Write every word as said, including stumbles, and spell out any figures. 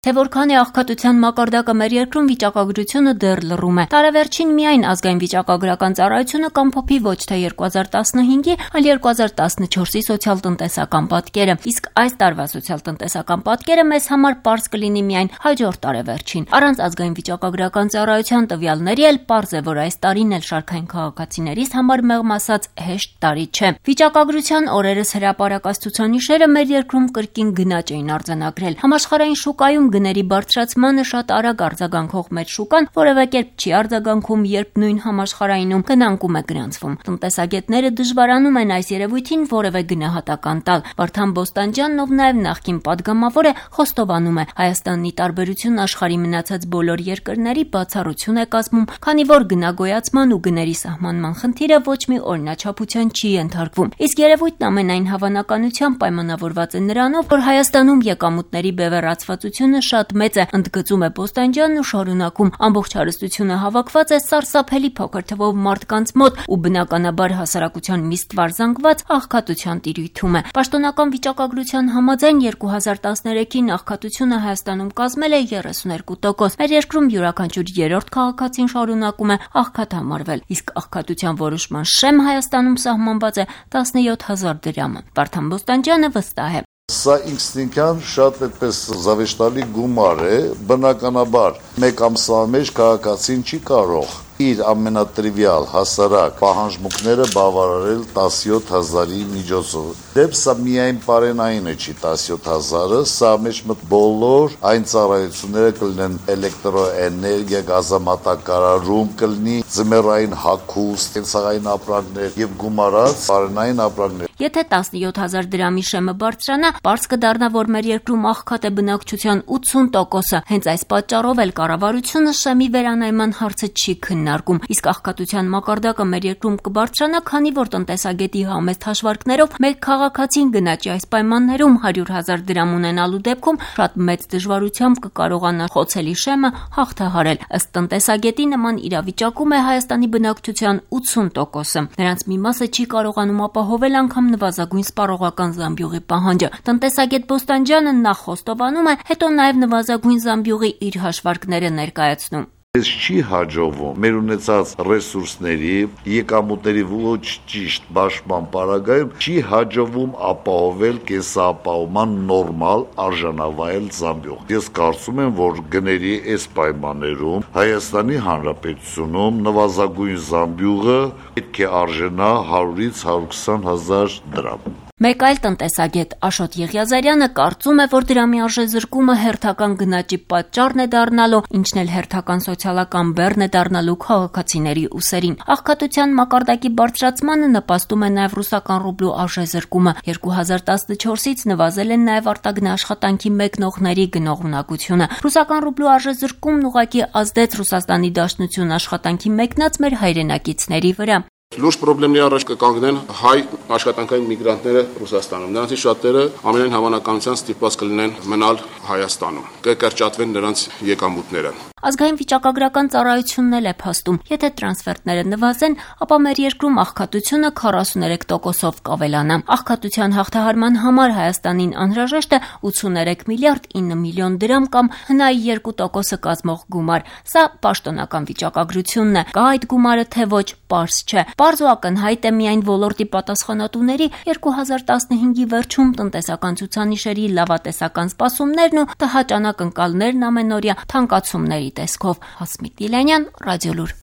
Թե որքան է աղքատության մակարդակը մեր երկրում, վիճակագրությունը դեռ լռում է։ Տարեվերջին միայն ազգային վիճակագրական ծառայությունը կամփոփի ոչ թե երկու հազար տասնհինգի, այլ երկու հազար տասնչորսի սոցիալ-տնտեսական պատկերը, իսկ այս տարվա սոցիալ-տնտեսական պատկերը մեզ համար պարզ կլինի միայն հաջորդ տարեվերջին։ Առանց ազգային վիճակագրական ծառայության տվյալների էլ պարզ է, որ այս տարին էլ շարքային քաղաքացիներիս համար մեղմ ասած հեշտ տարի չէ։ Վիճակագրության օրերս հրապարակած ցուցանիշերը մեր երկրում կրկին գնաճ էին արձանագրել։ Համաշխարհային շուկայում գների բարձրացմանը շատ արագ արձագանքող մեր շուկան որևէ կերպ չի արձագանքում, երբ նույն համաշխարհայինում գնանկում է գրանցվում։ Տնտեսագետները դժվարանում են այս երևույթին որևէ գնահատական տալ։ Վարդան Բոստանջյանն, ով նաև նախկին падգամավոր է, խոստովանում է, Հայաստանի տարբերությունն աշխարհի մնացած բոլոր երկրների բացառություն է կազմում, քանի որ գնագոյացման ու գների սահմանման խնդիրը ոչ մի օրինաչափության չի ենթարկվում։ Իսկ երևույթն ամենայն հավանականությամբ պայմանավորված է նրանով, որ Հայաստանում եկամուտների բևեռացվածությունը շատ մեծ է, ընդգծում է Բոստանջյանն ու շարունակում. ամբողջ հարստությունը հավաքված է սարսափելի փոքր թվով մարդկանց մոտ ու բնականաբար հասարակության մի ստվար զանգված աղքատության տիրույթում է։ Պաշտոնական վիճակագրության համաձայն երկու հազար տասներեքին աղքատությունը Հայաստանում կազմել է երեսուներկու տոկոս։ Մեր երկրում յուրաքանչյուր երրորդ քաղաքացին շարունակում է աղքատ համարվել, իսկ աղքատության որոշման շեմ Հայաստանում սահմանված է տասնյոթ հազար դրամը։ Վարդան Բոստանջյանը վստահ է. Սա ինքնին շատ այդպես զավեշտալի գումար է, բնականաբար մեկ ամսվա մեջ քաղաքացին չի կարող իր ամենատրիվիալ հասարակ պահանջմունքները բավարարել տասնյոթ հազարի միջոցով։ Դեպ սա միայն պարենայինը չի տասնյոթ հազարը, սա մեջ մտ բոլոր այն ծառայությունները կլինեն էլեկտրոէներգիա, գազամատակարարում, կլինի ձմեռային հագուստ, կենցաղային ապրանքներ եւ գումարած պարենային ապրանքներ։ Եթե տասնյոթ հազար դրամի շեմը բարձրանա, պարզ կդառնա, որ մեր երկրում աղքատ է բնակչության ութսուն տոկոսը։ Հենց այս պատճառով էլ կառավարությունը շեմի վերանայման հարցը չի քննարկում, իսկ աղքատության մակարդակը մեր երկրում կբարձրանա, քանի որ տնտեսագետի համեստ հաշվարկներով մեկ քաղաքացին գնաճի այս պայմաններում հարյուր հազար դրամ ունենալու դեպքում շատ մեծ դժվարությամբ կկարողանա խոցելի շեմը հաղթահարել։ Ըստ տնտեսագետի, նման իրավիճակում է Հայաստանի բնակչության ութսուն տոկոսը։ Նրանց մի մասը չի կարողանում ապահովել անգամ նվազագույն սպառողական զամբյուղի պահանջը։ Տնտեսագետ Բոստանջյանը նախ խոստովանում է, հետո նաև նվազագույն զամբյուղի իր հաշվարկները ներկայացնում։ Ես չի հաջողվում մեր ունեցած ռեսուրսների, եկամուտների ոչ ճիշտ բաշխման պարագայում չի հաջողվում ապահովել կենսապահովման նորմալ արժանավայել զամբյուղ։ Ես կարծում եմ, որ գների այս պայմաններում Հայաստանի Հանրապետությունում նվազագույն զամբյուղը պետք է արժանա հարյուրից հարյուր քսան հազար դրամ։ Մեկ այլ տնտեսագետ Աշոտ Եղիազարյանը կարծում է, որ դրամի արժեզրկումը հերթական գնաճի պատճառն է դառնալու, ինչն էլ հերթական սոցիալական բեռն է դառնալու քաղաքացիների ուսերին։ Աղքատության մակարդակի բարձրացմանը նպաստում է նաև ռուսական ռուբլու արժեզրկումը։ երկու հազար տասնչորսից նվազել են նաև արտագնա աշխատանքի մեկնողների գնողունակությունը։ Ռուսական ռուբլու արժեզրկումն ուղղակի ազդեց Ռուսաստանի Դաշնություն աշխատանքի մեկնած մեր հայրենակիցների վրա։ Լուրջ խնդիրների առաջ կկանգնեն հայ աշխատանքային միգրանտները Ռուսաստանում։ Նրանցից շատերը ամենայն հավանականությամբ ստիպված կլինեն մնալ Հայաստանում։ Կկրճատվեն նրանց եկամուտները։ Ազգային վիճակագրական ծառայությունն էլ է փաստում, եթե տրանսֆերտները նվազեն, ապա մեր երկրում աղքատությունը քառասուներեք տոկոսով կավելանա։ Աղքատության հաղթահարման համար Հայաստանին անհրաժեշտ է ութսուներեք միլիարդ ինը միլիոն դրամ կամ հնայի երկու տոկոսը կազմող գումար։ Սա պաշտոնական վիճակագրությունն է։ Կա այդ գումարը թե ոչ, պարզ չէ։ Պարզ ու ակնհայտ է միայն ոլորտի պատասխանատուների երկու հազար տասնհինգի վերջում տնտեսական ցուցանիշերի լավատեսական սպասումներն ու տհաճ անակնկալներն ամենօրյա թանկացումների տեսքով։ Հասմիկ Դիլանյան, Ռադիոլուր։